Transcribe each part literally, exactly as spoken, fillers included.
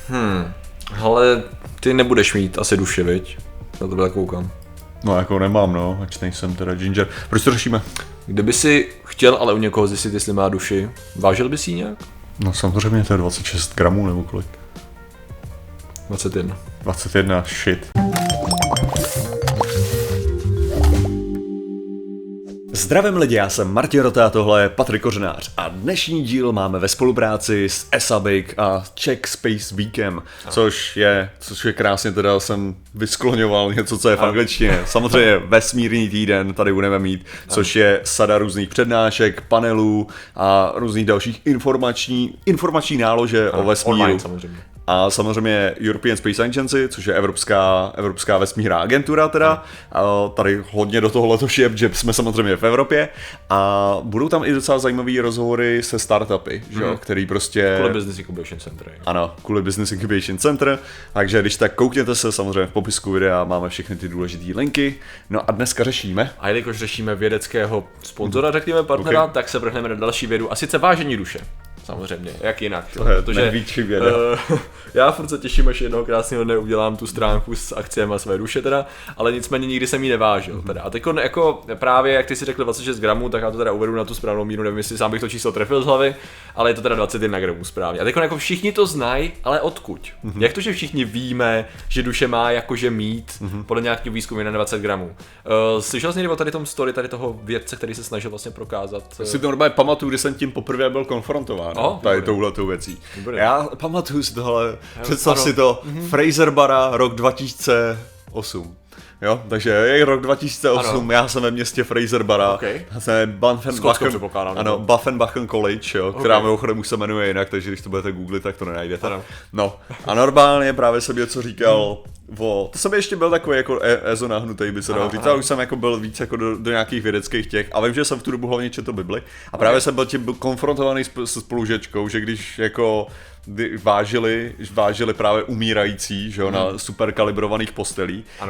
Hmm, ale ty nebudeš mít asi duši, viď? Na to tak koukám. No jako nemám, no, ač nejsem teda ginger. Proč to řešíme? Kdyby si chtěl ale u někoho zjistit, jestli má duši, vážil bys ji nějak? No samozřejmě to je dvacet šest gramů nebo kolik. dvacet jedna. dvacet jedna, shit. Zdravím lidi, já jsem Martin Rota, tohle je Patrik Kořenář a dnešní díl máme ve spolupráci s Esabic a Czech Space Weekem, což je, což je krásně, teda jsem vyskloňoval něco, co je v angličtině. Samozřejmě vesmírný týden tady budeme mít, což je sada různých přednášek, panelů a různých dalších informační, informační nálože o vesmíru. Online samozřejmě. A samozřejmě European Space Agency, což je Evropská, Evropská vesmírná agentura teda. A tady hodně do toho letoši je, že jsme samozřejmě v Evropě. A budou tam i docela zajímavý rozhovory se startupy, mm. že, který prostě... Kvůli Business Incubation Center. Ano, kvůli Business Incubation Center. Takže když tak koukněte se, samozřejmě v popisku videa máme všechny ty důležité linky. No a dneska řešíme. A jelikož řešíme vědeckého sponzora, řekněme partnera, okay. tak se vrhneme na další vědu. A sice vážení duše. Samozřejmě, jak jinak. To je protože největší věda. Uh, já furt se těším, až jednoho krásného dne udělám tu stránku s akciemi své duše teda, ale nicméně nikdy jsem jí nevážil teda. A teď jako právě, jak ty si řekl dvacet šest gramů, tak já to teda uvedu na tu správnou míru, nevím, jestli sám bych to číslo trefil z hlavy, ale je to teda dvacet jedna gramů správně. A teď jako všichni to znají, ale odkud? Mm-hmm. Jak to, že všichni víme, že duše má jakože mít mm-hmm. podle nějakého výzkumu na dvacet gramů? Uh, slyšel jsi někdy o tady tom story, tady toho vědce, který se snažil vlastně prokázat? Si to normálně pamatuju, kdy jsem tím poprvé byl konfrontován. Oh, tady touhletou věcí. Dobrý. Já pamatuju si tohle, představ si to, mm-hmm. Fraser Bara, rok dva tisíce osm. Jo, takže je rok dva tisíce osm, ano. Já jsem ve městě Fraser Bara, okay. jsem Baffen, ano, Baffen College, jo, okay. která mimochodem už se jmenuje jinak, takže když to budete googlit, tak to nenajdete. Ano. No, a normálně právě jsem něco říkal o, to jsem ještě byl takový jako Ezo nahnutý, by se dalo říct, ale už jsem jako byl víc jako do, do nějakých vědeckých těch, a vím, že jsem v tu dobu hlavně četl Bibli a právě okay. jsem byl tím konfrontovaný se spolužečkou, že když jako vážili, vážili právě umírající, že jo, mm. na superkalibrovaných postelí. Ano.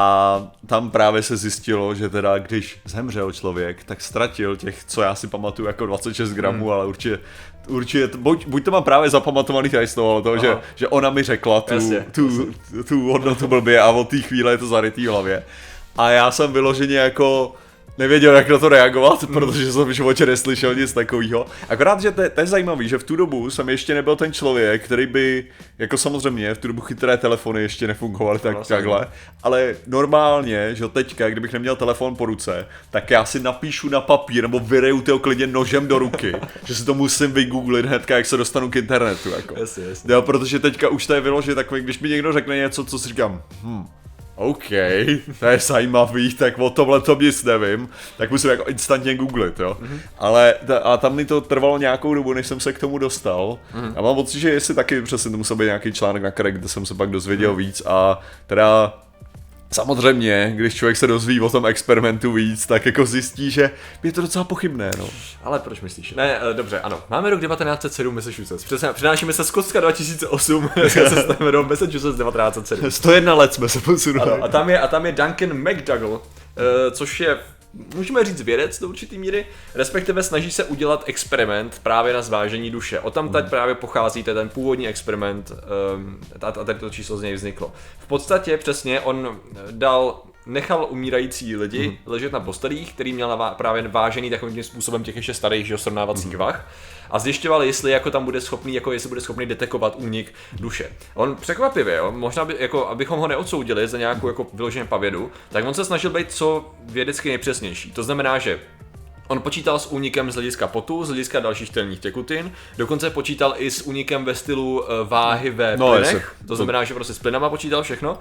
A tam právě se zjistilo, že teda když zemřel člověk, tak ztratil těch, co já si pamatuju jako dvacet šest gramů, mm. ale určitě, určitě buď, buď to mám právě zapamatovaný tady z toho, toho že, že ona mi řekla tu, jasně, tu, tu, tu hodnotu blbě a od té chvíle je to zarytý v hlavě. A já jsem vyloženě jako nevěděl, jak na to reagovat, mm. protože jsem v životě neslyšel nic takového. Akorát, že to, to je zajímavý, že v tu dobu jsem ještě nebyl ten člověk, který by, jako samozřejmě, v tu dobu chytré telefony ještě nefungovaly tak, no, takhle, ale normálně, že teďka, kdybych neměl telefon po ruce, tak já si napíšu na papír, nebo vyreju toho klidně nožem do ruky, že si to musím vygooglit hnedka, jak se dostanu k internetu, jako. Jasně, jasně. Jo, protože teďka už to je vyloženě takový, když mi někdo řekne něco, co si říkám, hm, OK, to je zajímavý, tak o tomhle to nic nevím, tak musím jako instantně googlit, jo. Mm-hmm. Ale ta, a tam mi to trvalo nějakou dobu, než jsem se k tomu dostal. Mm-hmm. A mám pocit, že jestli taky přesně to musel být nějaký článek na Crack, kde jsem se pak dozvěděl mm-hmm. víc a teda samozřejmě, když člověk se dozví o tom experimentu víc, tak jako zjistí, že je to docela pochybné, no. Ale proč myslíš? Ne, dobře, ano. Máme rok devatenáct set sedm Massachusetts. Přinášíme se z Skotska dva tisíce osm, dneska se staneme do Massachusetts devatenáct set sedm. sto jedna let jsme se posunuli. Ano, a tam je, a tam je Duncan McDougall, uh, což je, můžeme říct, vědec do určitý míry, respektive snaží se udělat experiment právě na zvážení duše. O tam teď hmm. právě pochází ten původní experiment um, a tady to číslo z něj vzniklo. V podstatě přesně on dal nechal umírající lidi hmm. ležet na postelích, který měl vá- právě vážený takovým tím způsobem těch ještě starých, že srovnávacích hmm. vah, a zjišťoval, jestli jako tam bude schopný, jako jestli bude schopný detekovat únik duše. On překvapivě, jo, možná by, jako, abychom ho neodsoudili za nějakou jako vyloženě pavědu, tak on se snažil být co vědecky nejpřesnější. To znamená, že on počítal s únikem z hlediska potu, z hlediska dalších tělních tekutin, dokonce počítal i s únikem ve stylu váhy ve no, plynech, jestli. to znamená, že prostě s plynama počítal všechno,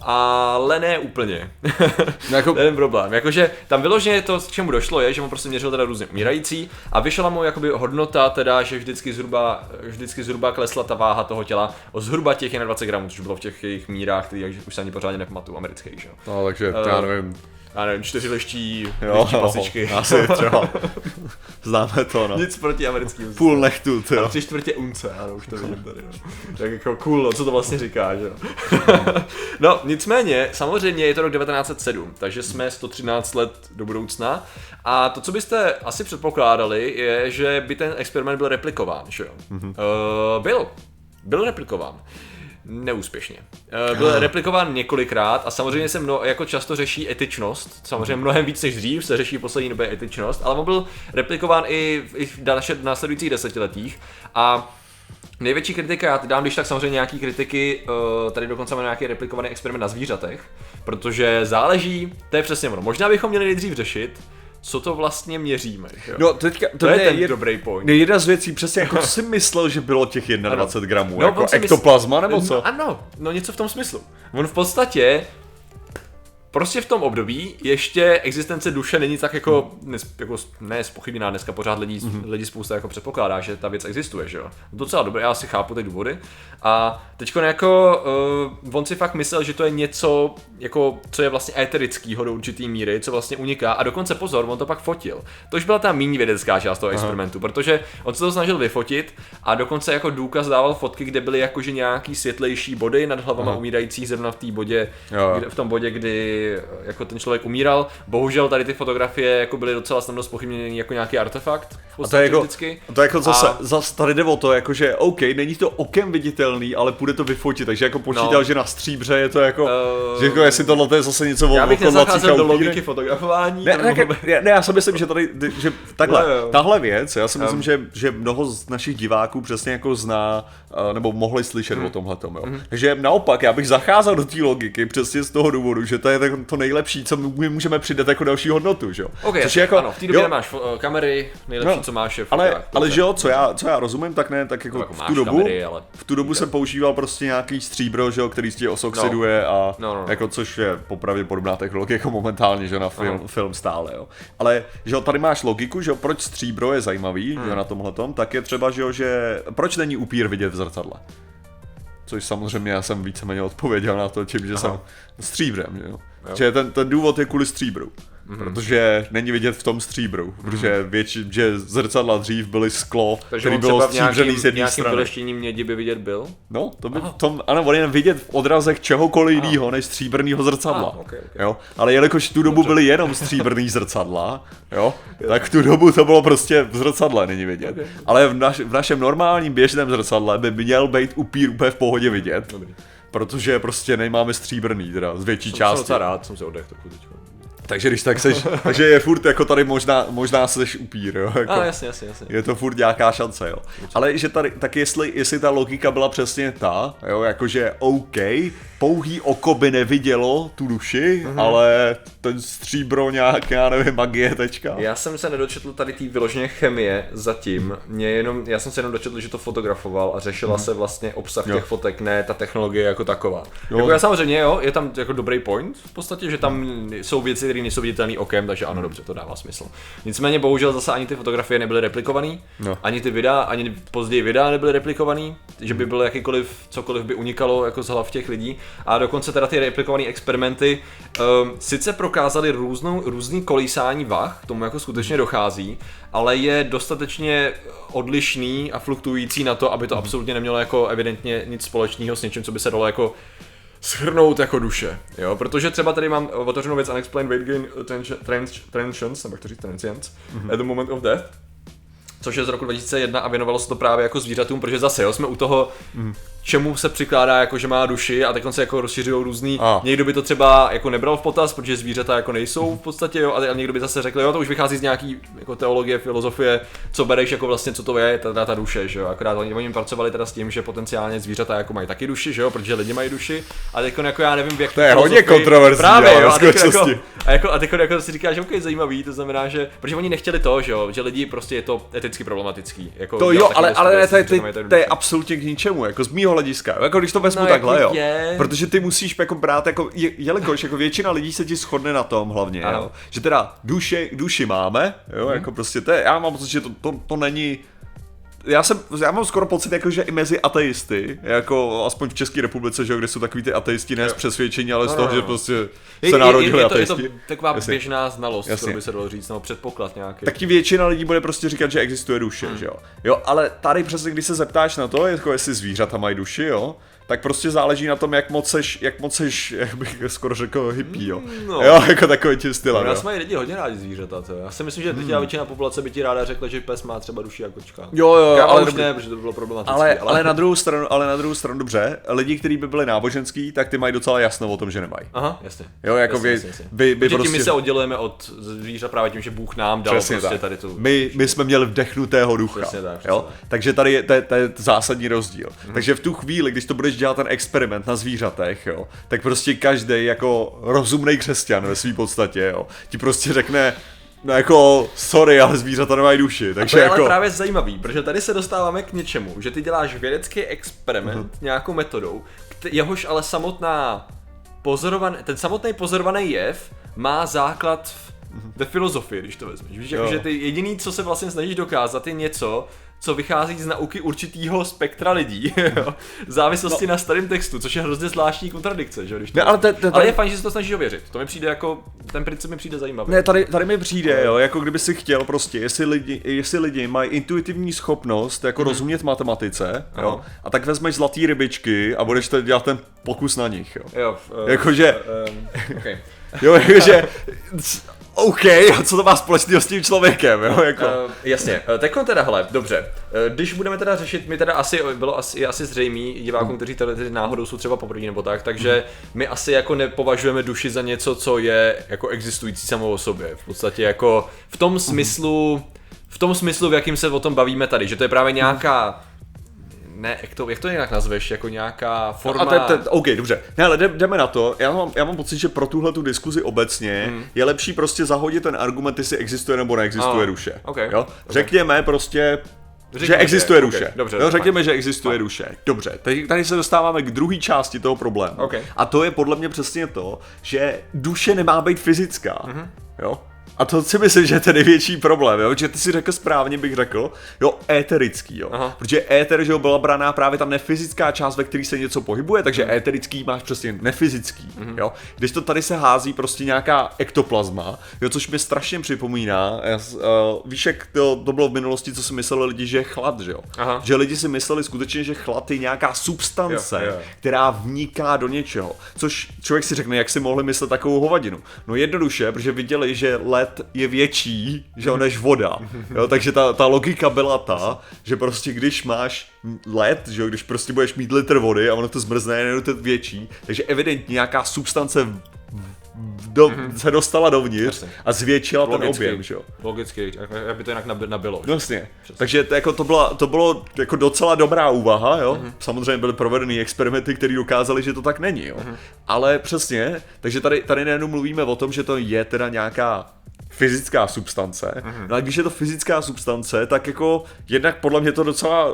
ale ne úplně. Jako... Ten problém, jakože tam vyloženě to, k čemu došlo, je, že on prostě měřil teda různě umírající a vyšla mu jakoby hodnota teda, že vždycky zhruba, vždycky zhruba klesla ta váha toho těla o zhruba těch dvacet gramů, což bylo v těch jejich mírách, který už se ani pořádně nepamatuju, amerických, že jo. No, takže uh, já nevím. Já nevím, čtyři leští, jo, pasičky. Asi třeba. Známe to, no. Nic proti americkým. Půl nechtu, ty jo. Tři čtvrtě unce, ano, už to vidím tady, no. Tak jako cool, no, co to vlastně říká, že jo. No, nicméně, samozřejmě je to rok devatenáct set sedm, takže jsme sto třináct let do budoucna a to, co byste asi předpokládali, je, že by ten experiment byl replikován, že jo. Mm-hmm. Uh, byl. Byl replikován. neúspěšně. Byl replikován několikrát a samozřejmě se mno, jako často řeší etičnost, samozřejmě mnohem víc než dřív se řeší v poslední době etičnost, ale on byl replikován i v, i v následujících desetiletích a největší kritika, já dám když tak samozřejmě nějaký kritiky, tady dokonce máme nějaký replikovaný experiment na zvířatech, protože záleží, to je přesně ono, možná bychom měli nejdřív řešit, co to vlastně měříme. Jo? No, teďka, to, to je ten jed, dobrý point. Jedna z věcí, přesně jako co jsi myslel, že bylo těch dvacet jedna gramů, no, jako ektoplazma nebo co? No, ano, no něco v tom smyslu. On v podstatě prostě v tom období ještě existence duše není tak jako, nes, jako ne zpochybněná, dneska pořád lidi, mm-hmm. lidi spousta jako předpokládá, že ta věc existuje, že jo. Docela dobré, já si chápu ty důvody. A teďko jako, uh, on si fakt myslel, že to je něco, jako, co je vlastně éterického do určitý míry, co vlastně uniká a dokonce pozor, on to pak fotil. To už byla ta méně vědecká část toho experimentu, Aha. protože on se to snažil vyfotit a dokonce jako důkaz dával fotky, kde byly jakože nějaký světlejší body nad hlavama Aha. umírajících zrovna v té bodě, kde, v tom bodě, kdy jako ten člověk umíral. Bohužel tady ty fotografie jako byly docela snadno zpochybněny jako nějaký artefakt. A to je jako, to je jako zase, a... zase tady jde o to, jakože OK, není to okem viditelný, ale půjde to vyfotit, takže jako počítal, no. že na stříbře je to jako, uh... že jako jestli tohle je zase něco o Já bych nezacházel do logiky fotografování. Ne, ne, ne, ne, já si myslím, že tady, že takhle, no, jo. tahle věc, já si myslím, um. že, že mnoho z našich diváků přesně jako zná, nebo mohli slyšet mm. o tomhletom, jo. Mm. Takže naopak, já bych zacházel do té logiky přesně z toho důvodu, že to je to nejlepší, co my můžeme přidat jako další hodnotu, že jo. Okay, Což je jako, ano, v té době jo, máš kamery, nejlepší, no, co máš je ale, ale, ale že jo, co já, co já rozumím, tak ne, tak jako, jako v tu dobu, kamery, ale... v tu dobu jsem používal prostě nějaký stříbro, že jo, který z osoxiduje no. a no, no, no. jako, což je popravdě podobná technologie jako momentálně, že na film, film stále, jo. Ale, že jo, tady máš logiku, že jo, proč stříbro je zajímavý, hmm. že jo, na tomhletom, tak je třeba, že jo, že proč není upír vidět v zrcadle? Což samozřejmě já jsem víceméně odpověděl na to, čím, že Aha. jsem stříbrem, že jo. jo. Že ten, ten důvod je kvůli stříbru. Mm-hmm. Protože není vidět v tom stříbru, mm-hmm. protože větši, že zrcadla dřív byly sklo, takže který bylo stříbřený z jedné nějakým strany. vyleštěním mědi by vidět byl? No, to by v tom, ano, on jen vidět v odrazech čehokoliv jiného než stříbrného zrcadla. Ah, okay, okay. Jo? Ale jelikož v tu dobu byly jenom stříbrný zrcadla, jo, tak v tu dobu to bylo prostě v zrcadle není vidět. Okay. Ale v, naš, v našem normálním běžném zrcadle by měl být upír úplně v pohodě vidět. Dobrý. Protože prostě nemáme stříbrný, teda z větší jsem, části. Jsem rád, jsem se oddech trochu teďko. Takže když tak seš, takže je furt jako tady možná, možná seš upír, jo. Jako, a, jasně, jasně, jasně. Je to furt nějaká šance, jo. Ale že tady, tak jestli, jestli ta logika byla přesně ta, jo, jakože OK, pouhý oko by nevidělo tu duši, mm-hmm. ale ten stříbro nějak, já nevím, magie, tečka. Já jsem se nedočetl tady té vyloženě chemie zatím, mě jenom, já jsem se jenom dočetl, že to fotografoval a řešila mm. se vlastně obsah jo. těch fotek, ne ta technologie jako taková. Jo. Jako já samozřejmě, jo, je tam jako dobrý point v podstatě, že tam jsou věci, které nejsou viditelné okem, takže ano, dobře, to dává smysl. Nicméně bohužel zase ani ty fotografie nebyly replikované, no. ani ty videa, ani později videa nebyly replikované, že by bylo jakýkoliv, cokoliv by unikalo jako z hlav těch lidí. A dokonce teda ty replikované experimenty um, sice prokázaly různou, různý kolísání vah, k tomu jako skutečně dochází, ale je dostatečně odlišný a fluktuující na to, aby to absolutně nemělo jako evidentně nic společného s něčím, co by se dalo jako shrnout jako duše, jo, protože třeba tady mám otevřenou věc Unexplained Weight Gain Transients, nebo jak to říct, Transients, mm-hmm. at the moment of death, což je z roku dva tisíce jedna a věnovalo se to právě jako zvířatům, protože zase jo, jsme u toho, mm. čemu se přikládá jako, že má duši a teď se jako rozšiřují různý, a. někdo by to třeba jako nebral v potaz, protože zvířata jako nejsou v podstatě, jo, a někdo by zase řekl, jo, to už vychází z nějaký jako teologie, filozofie, co bereš jako vlastně, co to je, ta, ta duše, že jo, akorát oni, oni pracovali teda s tím, že potenciálně zvířata jako mají taky duši, že jo, protože lidi mají duši, a teď jako já nevím, v jak to je hodně kontroverzní, právě, jo, a teď jako, a jako, a teď jako si říkáš, OK, zajímavý, to znamená, že, protože oni nechtěli to, že jo, že lidi prostě je to eticky problematický, jako to jo, ale, ale ne, to, to, to je absolutně k ničemu, jako z mýho hlediska, jako když to vezmu no, takhle, jo, je. Protože ty musíš jako brát, jako, je, jelikož jako většina lidí se ti shodne na tom hlavně, jo, že teda duše, duši máme, jo, hmm. jako prostě to je, já mám pocit, že to, to, to není, já jsem, já mám skoro pocit, jako, že i mezi ateisty, jako aspoň v České republice, že jo, kde jsou takový ty ateisti ne z přesvědčení, ale no, z toho, no, no. že prostě je, se narodili je, je, ateisti. Je to, je to taková Jasně. běžná znalost, kterou by se dalo říct, nebo předpoklad nějaký. Tak ti většina lidí bude prostě říkat, že existuje duše, hmm. že jo. Jo, ale tady přesně, když se zeptáš na to, jako jestli zvířata mají duši, jo, tak prostě záleží na tom, jak moc seš, jak moc seš, jak bych skoro řekl, hippie, jo. No. Jo, jako takový tím stylem, no, já mají lidi hodně rádi zvířata, to. Já si myslím, že teď hmm. většina populace by ti ráda řekla, že pes má třeba duši jako kočka. Jo, jo, káva ale, už ne, protože to bylo problematické. ale, ale, na druhou stranu, ale na druhou stranu dobře, lidi, kteří by byli náboženský, tak ty mají docela jasno o tom, že nemají. Aha, jasně. Jo, jako jasně, vy, jasně, jasně. vy, vy Prostě prostě... tím my se oddělujeme od zvířat právě tím, že Bůh nám dal Přesně prostě tak. tady tu... My, my jsme měli vdechnutého ducha. Přesně tak, přesně jo? tak. Takže tady je, to, je, to je zásadní rozdíl. Mm. Takže v tu chvíli, když to budeš dělat ten experiment na zvířatech, jo, tak prostě každý jako rozumný křesťan ve své podstatě, jo, ti prostě řekne, no jako, sorry, ale zvířata nemají duši. Takže to je jako... ale právě zajímavý, protože tady se dostáváme k něčemu, že ty děláš vědecký experiment mm. nějakou metodou, jehož ale samotná pozorovaný, ten samotný pozorovaný jev má základ v, ve filozofii, když to vezmeš. Víš, jako, že ty jediný, co se vlastně snažíš dokázat, je něco, co vychází z nauky určitýho spektra lidí, jo? V závislosti no. na starém textu, což je hrozně zvláštní kontradikce, že? Když to ne, ale, te, te, ale je fajn, že se to snažíš ověřit. To mi přijde jako, ten princip mi přijde zajímavý. Ne, tady, tady mi přijde, jo, jako kdyby si chtěl prostě, jestli lidi, jestli lidi mají intuitivní schopnost jako mm. rozumět matematice, jo, a tak vezmeš zlatý rybičky a budeš teď dělat ten pokus na nich, jo. Jo, uh, jakože, uh, um, okay. jo, jakože, OK, a co to má společného s tím člověkem, jo, jako. Uh, jasně, uh, teď teda, hele, dobře, uh, když budeme teda řešit, my teda asi, bylo asi, asi zřejmý divákům, kteří tady, tady náhodou jsou třeba poprvé nebo tak, takže my asi jako nepovažujeme duši za něco, co je jako existující samo o sobě, v podstatě jako v tom smyslu, v tom smyslu, v jakým se o tom bavíme tady, že to je právě nějaká, ne, jak to, jak to nějak nazveš, jako nějaká forma... A te, te, OK, dobře. Ne, ale jdeme na to. Já mám, já mám pocit, že pro tuhle tu diskuzi obecně hmm. je lepší prostě zahodit ten argument, jestli existuje nebo neexistuje oh. duše. Okay. Jo? Řekněme okay. prostě, Řekněme, že existuje že, duše. Okay. Dobře, jo, řekněme, že existuje fajn. duše. Dobře, teď tady se dostáváme k druhé části toho problému. Okay. A to je podle mě přesně to, že duše nemá být fyzická. Mm-hmm. Jo? A to si myslím, že je ten největší problém, jo? Že ty si řekl správně, bych řekl, jo, éterický, jo. Aha. Protože éter, že jo, byla braná právě ta nefyzická část, ve které se něco pohybuje, takže mm. éterický máš přesně nefyzický, mm. jo. Když to tady se hází prostě nějaká ektoplazma, jo, což mi strašně připomíná, já, uh, víš, jak to, to bylo v minulosti, co si mysleli lidi, že je chlad, že jo. Aha. Že lidi si mysleli skutečně, že chlad je nějaká substance, jo, jo. která vniká do něčeho, což člověk si řekne, jak si mohli myslet takovou hovadinu. No jednoduše, protože viděli, že led je větší, že než voda, jo, takže ta, ta logika byla ta, že prostě když máš led, že jo, když prostě budeš mít litr vody a ono to zmrzne, je to větší, takže evidentně nějaká substance do, mm-hmm. se dostala dovnitř a zvětšila logicky, ten objem, že jo. Logicky, aby to jinak nabilo. Vlastně, takže to, jako to, byla, to bylo jako docela dobrá úvaha, jo. Mm-hmm. Samozřejmě byly provedeny experimenty, které dokázaly, že to tak není, jo. Mm-hmm. Ale přesně, takže tady, tady nejenom mluvíme o tom, že to je teda nějaká fyzická substance, mm-hmm. no a když je to fyzická substance, tak jako jednak podle mě to docela,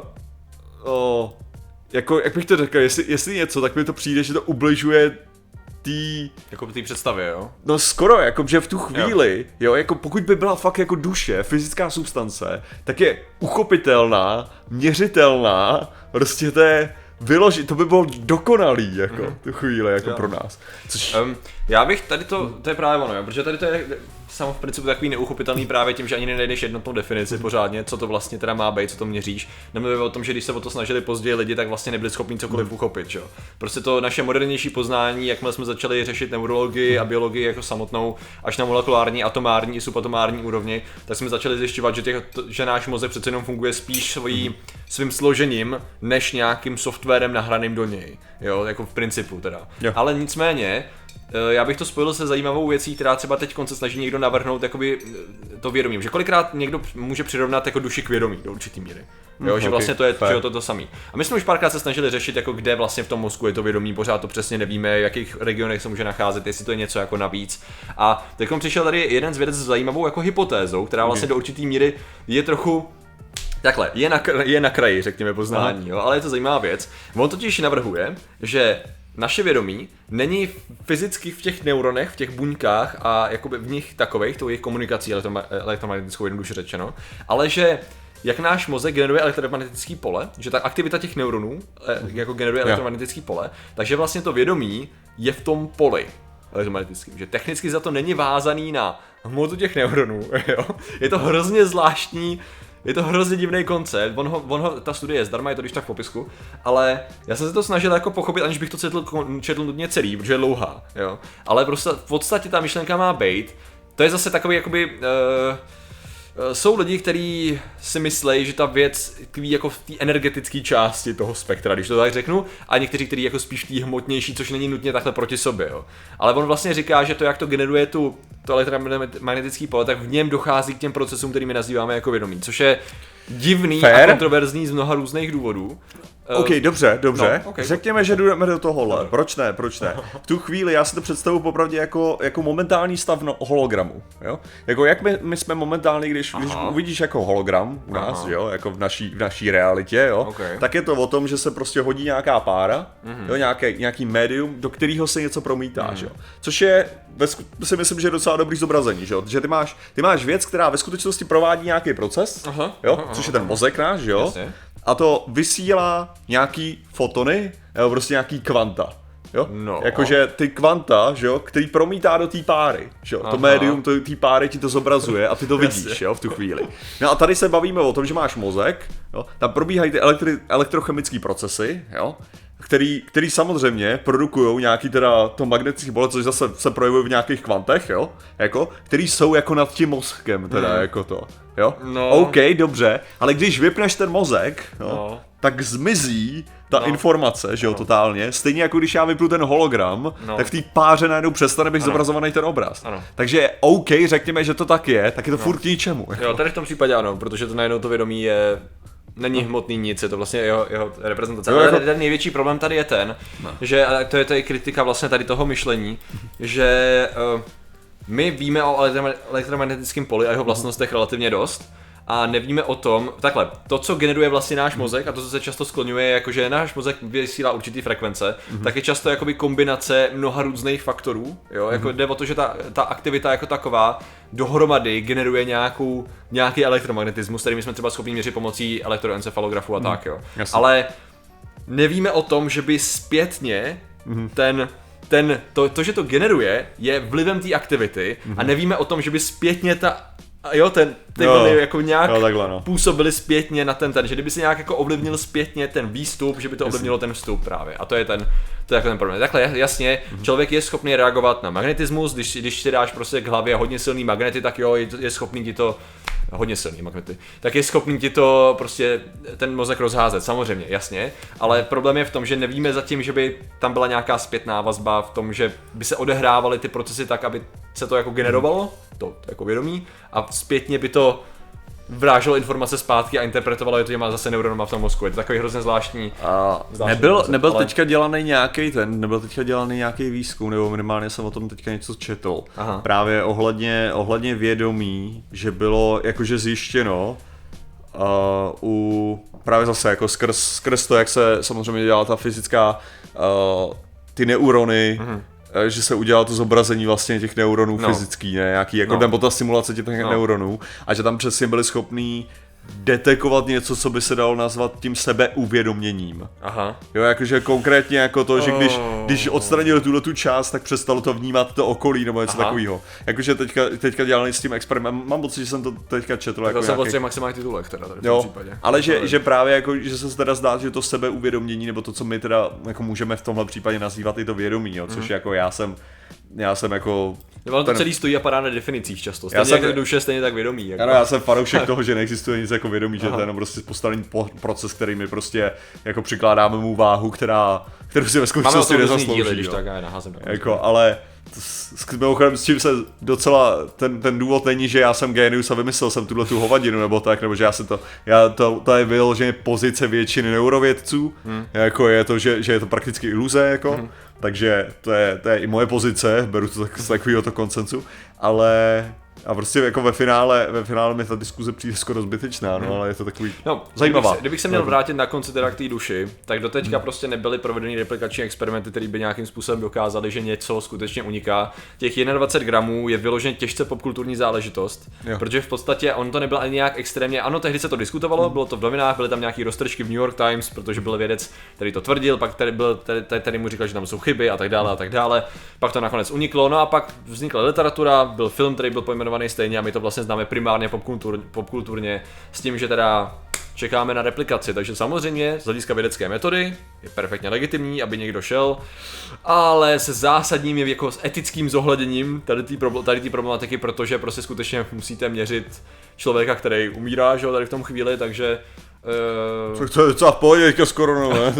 o, jako, jak bych to řekl, jestli, jestli něco, tak mi to přijde, že to ubližuje tý... Jako té představě, jo? No skoro, jako, že v tu chvíli, jo. jo, jako pokud by byla fakt jako duše, fyzická substance, tak je uchopitelná, měřitelná, prostě to je... Vyložit, to by bylo dokonalý, jako, mm-hmm. tu chvíli, jako jo. pro nás. Což... Um, já bych tady to, to je právě ono, jo, protože tady to je samo v principu takový neuchopitelný právě tím, že ani nenajdeš jednotnou definici pořádně, co to vlastně teda má být, co to měříš. Nemluvím o tom, že když se o to snažili později lidi, tak vlastně nebyli schopni cokoliv uchopit, jo. Prostě to naše modernější poznání, jakmile jsme začali řešit neurologii a biologii jako samotnou, až na molekulární, atomární i subatomární úrovni, tak jsme začali zjišťovat, že, těch, že náš mozek přece jenom funguje spíš svojí, svým složením, než nějakým softwarem nahraným do něj, jo, jako v principu teda. Jo. Ale nicméně, já bych to spojil se zajímavou věcí, která třeba teď se snaží někdo navrhnout jakoby to vědomí, že kolikrát někdo může přirovnat jako duši k vědomí do určitý míry. Jo, mm, že vlastně okay, to je že to, to samý. A my jsme už párkrát se snažili řešit, jako kde vlastně v tom mozku je to vědomí, pořád to přesně nevíme, v jakých regionech se může nacházet, jestli to je něco jako navíc. A teď přišel tady jeden z vědec s zajímavou jako hypotézou, která vlastně do určitý míry je trochu takhle, je na, je na kraji, řekněme, poznání, jo, ale je to zajímavá věc. On totiž navrhuje, že naše vědomí není fyzicky v těch neuronech, v těch buňkách a jakoby v nich takovejch, tou jejich komunikací elektromagnetickou jednoduše řečeno, ale že jak náš mozek generuje elektromagnetické pole, že ta aktivita těch neuronů jako generuje elektromagnetické pole, takže vlastně to vědomí je v tom poli elektromagnetickým, že technicky za to není vázaný na hmotu těch neuronů, jo? Je to hrozně zvláštní. Je to hrozně divný koncept, on ho, on ho, ta studie je zdarma, je to když tak v popisku, ale já jsem se to snažil jako pochopit, aniž bych to četl, četl nutně celý, protože je dlouhá, jo. Ale prostě v podstatě ta myšlenka má být, to je zase takový jakoby, uh, Jsou lidi, kteří si myslejí, že ta věc tkví jako v té energetické části toho spektra, když to tak řeknu, a někteří, kteří jako spíš v té hmotnější, což není nutně takhle proti sobě. Jo. Ale on vlastně říká, že to, jak to generuje tu, to elektromagnetický pole, tak v něm dochází k těm procesům, který my nazýváme jako vědomí, což je divný Fair. a kontroverzní z mnoha různých důvodů. OK, dobře, dobře. No, okay, Řekněme, že jdeme do tohohle. Dobře. Proč ne, proč ne? V tu chvíli já si to představuji popravdě jako, jako momentální stav no, hologramu. Jo? Jako jak my, my jsme momentálně, když, když uvidíš jako hologram u nás, Aha. jo, jako v naší, v naší realitě, jo, okay. tak je to o tom, že se prostě hodí nějaká pára, mm-hmm. jo, nějaké, nějaký médium, do kterého se něco promítá, mm-hmm. jo. Což je, ve, si myslím, že je docela dobrý zobrazení, že jo, že ty máš, ty máš věc, která ve skutečnosti provádí nějaký proces, aha, jo, aha, což je ten mozek náš, jo. Jasně. A to vysílá nějaký fotony, nebo prostě nějaký kvanta. Jo? No. Jakože ty kvanta, že jo, který promítá do té páry, že jo, to médium té páry ti to zobrazuje a ty to vidíš, jo, v tu chvíli. No a tady se bavíme o tom, že máš mozek, jo, tam probíhají ty elektri- elektrochemické procesy, jo, který, který samozřejmě produkují nějaký teda to magnetický pole, což zase se projevuje v nějakých kvantech, jo, jako, který jsou jako nad tím mozkem, teda hmm. jako to, jo. No. OK, dobře, ale když vypneš ten mozek, jo, no. tak zmizí ta no. informace, že jo, no. totálně. Stejně jako když já vypnu ten hologram, no. tak v té páře najednou přestane být ano. zobrazovaný ten obraz. Ano. Takže OK, řekněme, že to tak je, tak je to no. furt k ničemu. Jako. Jo, tady v tom případě ano, protože to najednou to vědomí je... Není hmotný nic, je to vlastně jeho, jeho reprezentace. Jo, jako... Ale ten největší problém tady je ten, no. že a to je tady kritika vlastně tady toho myšlení, že uh, my víme o elektromagnetickém poli a jeho vlastnostech relativně dost, a nevíme o tom, takhle, to, co generuje vlastně náš mozek a to, co se často skloňuje, jakože náš mozek vysílá určitý frekvence, mm-hmm. tak je často jakoby kombinace mnoha různých faktorů, jo, jako mm-hmm. jde o to, že ta, ta aktivita jako taková dohromady generuje nějakou, nějaký elektromagnetismus, který my jsme třeba schopni měřit pomocí elektroencefalografu a mm. tak, jo. Jasně. Ale nevíme o tom, že by zpětně mm-hmm. ten ten, to, to, že to generuje, je vlivem té aktivity mm-hmm. a nevíme o tom, že by zpětně ta A jo, ten, ty jo, vlny jako nějak jo, takhle, no. působily zpětně na ten ten, že kdyby si nějak jako ovlivnil zpětně ten výstup, že by to ovlivnilo ten vstup právě. A to je ten, to je jako ten problém. Takhle jasně, mm-hmm. člověk je schopný reagovat na magnetismus, když, když si dáš prostě k hlavě hodně silný magnety, tak jo, je, je schopný ti to, hodně silný magnety, tak je schopný ti to prostě ten mozek rozházet, samozřejmě, jasně, ale problém je v tom, že nevíme zatím, že by tam byla nějaká zpětná vazba v tom, že by se odehrávaly ty procesy tak, aby se to jako generovalo, to, to jako vědomí, a zpětně by to vráželo informace zpátky a interpretovalo je to těma zase neuronama v tom mozku. Je to takový hrozně zvláštní. A zvláštní nebyl, koncept, nebyl ale... teďka dělaný nějaký ten, nebyl teďka dělaný nějaký výzkum, nebo minimálně jsem o tom teďka něco četl. Aha. Právě ohledně, ohledně vědomí, že bylo jakože zjištěno uh, u právě zase jako skrz, skrz to, jak se samozřejmě dělala ta fyzická uh, ty neurony, uh-huh. že se udělalo to zobrazení vlastně těch neuronů no. fyzický, ne? Nějaký, jako no. nebo ta simulace těch no. neuronů a že tam přesně byli schopní detekovat něco, co by se dalo nazvat tím sebeuvědoměním. Aha. Jo, jakože konkrétně jako to, že když, když odstranili tuhle tu část, tak přestalo to vnímat to okolí nebo něco takového. Jakože teďka, teďka dělali s tím experimentem, mám pocit, že jsem to teďka četl. To jako jsem nějaký... maximálních titulech teda tady v jo, tom případě. Ale že, že právě jako, že se teda zdá, že to sebeuvědomění, nebo to, co my teda jako můžeme v tomhle případě nazývat i to vědomí, jo, což mm. jako já jsem Já jsem jako... Nebo to celý stojí a padá na definicích často. Stejně jsem, jak duše, stejně tak vědomí. Jako. Ano, já jsem fanoušek toho, že neexistuje nic jako vědomí, že to je jenom prostě postavený proces, který my prostě jako přikládáme mu váhu, která, kterou si ve skutečnosti nezaslouží. Díly, když tak já naházím. Jako, ale s, mimochodem, s čím se docela, ten, ten důvod není, že já jsem genius a vymyslel jsem tuhle tu hovadinu nebo tak, nebo že já jsem to, já to, to je vyloženě pozice většiny neurovědců, hmm. jako je to, že, že je to prakticky iluze, jako. Hmm. Takže to je, to je i moje pozice, beru to tak, z takového to konsenzu, ale a prostě jako ve finále, ve finále mi ta diskuze přijde skoro zbytečná, no, ale je to takový no, zajímavá. Kdybych se, kdybych se měl vrátit na konci teda k té duši, tak doteďka hmm. prostě nebyly provedeny replikační experimenty, které by nějakým způsobem dokázaly, že něco skutečně uniká. Těch dvacet jedna gramů je vyloženě těžce popkulturní záležitost, jo. protože v podstatě on to nebyl ani nějak extrémně, ano, tehdy se to diskutovalo, hmm. bylo to v novinách, byly tam nějaký roztržky v New York Times, protože byl vědec, který to tvrdil, pak tady byl, tady, tady, tady mu říkal, že tam jsou chyby a tak dále a tak dále. Pak to nakonec uniklo, no a pak vznikla literatura, byl film, který byl pojmenovaný stejně a my to vlastně známe primárně popkultur, popkulturně s tím, že teda čekáme na replikaci, takže samozřejmě z hlediska vědecké metody je perfektně legitimní, aby někdo šel, ale se zásadním je jako s etickým zohledněním tady té tady té problematiky, protože prostě skutečně musíte měřit člověka, který umírá, že jo, tady v tom chvíli, takže... Uh... To je docela v pohodě teďka s koronou, ne?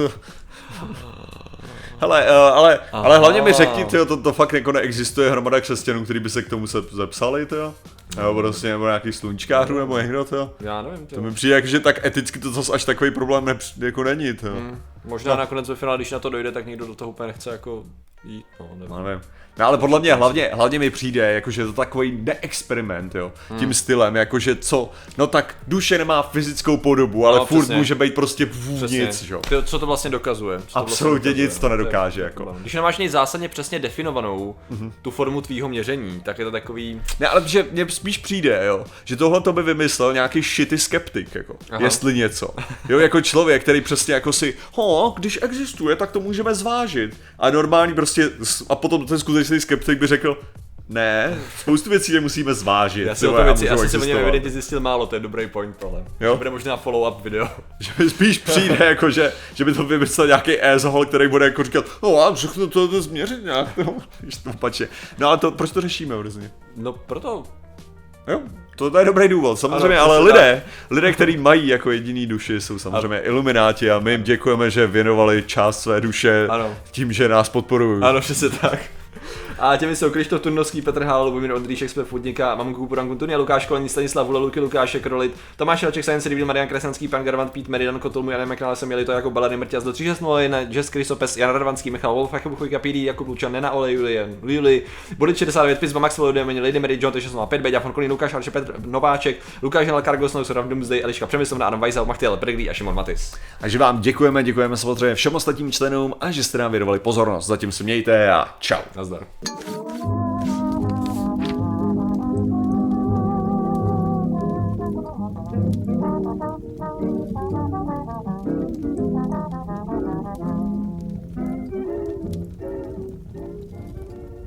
Hele, uh, ale, ale hlavně mi řekni, tyjo, to, to fakt jako neexistuje hromada křesťanů, kteří by se k tomu se zepsali, tyjo? Nebo prostě nebo nějaký sluníčkářů nebo někdo, tyjo? Já nevím, tyjo. To mi přijde, jako, že tak eticky to zase až takový problém ne, jako není, tyjo. Hmm. Možná no. nakonec ve finále, když na to dojde, tak někdo do toho úplně nechce jako jít, no, nevím. No, nevím. No ale podle mě hlavně, hlavně mi přijde, jakože je to takový neexperiment, jo, hmm. tím stylem, jakože co, no tak duše nemá fyzickou podobu, ale no, furt přesně. může být prostě nic, jo. To, co to vlastně dokazuje? Co Absolutně to vlastně nic to nedokáže, to jako. Když nemáš něj zásadně přesně definovanou mm-hmm. tu formu tvýho měření, tak je to takový... Ne, ale že mně spíš přijde, jo, že tohle to by vymyslel nějaký shitty skeptik, jako, Aha. jestli něco. Jo, jako člověk, který přesně jako si, ho, když existuje, tak to můžeme zvážit. A normální prostě, a potom ten skutečný skeptik by řekl, ne, spoustu věcí nemusíme zvážit. Já si o tom věci, já jsem o něm evidentně zjistil málo, to je dobrý point, ale to bude možná follow-up video. Že mi spíš přijde, jako, že, že by to vymyslel nějaký asshole, který bude jako říkat, no a všechno to, to změřit nějak, no, to pače. No ale to, proč to řešíme vlastně? No proto. Jo, to je dobrý důvod, samozřejmě, ano, ale lidé, lidé, kteří mají jako jediný duši, jsou samozřejmě ano. ilumináti a my jim děkujeme, že věnovali část své duše ano. tím, že nás podporují. Ano, přesně tak. A těmi jsou Krištof Turnovský, Petr Hál, Lubomír Ondříšek, Spěv Putníka, Mamonku Puran Kuntunia, Lukáš Kolení, Stanislav Vula, Luky Lukáše Krolit, Tomáš Helček, Science Reveal, Marian Kresanský, Pan Garvant, Pít, Meridan Kotulmu, Janem McNally, jsem měli to jako Balady Mrťaz do tři šest nula jedna, Jess Krysopes, Jan Radvanský, Michal Wolf, Jakub Chujka, P D, Jakub Lučan, Nena Ole, Julian, Lili, Bodit šedesát devět, Pizba, Max Volodemeni, Lady Mary, John šest nula pět, Beďa von Kolín, Lukáš Arče, Petr Nováček, Lukáš Hela, Kargos, Nousor, Doomsday, Eliška Přemyslovna, Adam Weissel, Machtiel, Preglí a Šimon Matis. Takže vám děkujeme, děkujeme samozřejmě všem ostatním členům a že jste nám věnovali pozornost. Zatím se mějte a čau. Nazdar.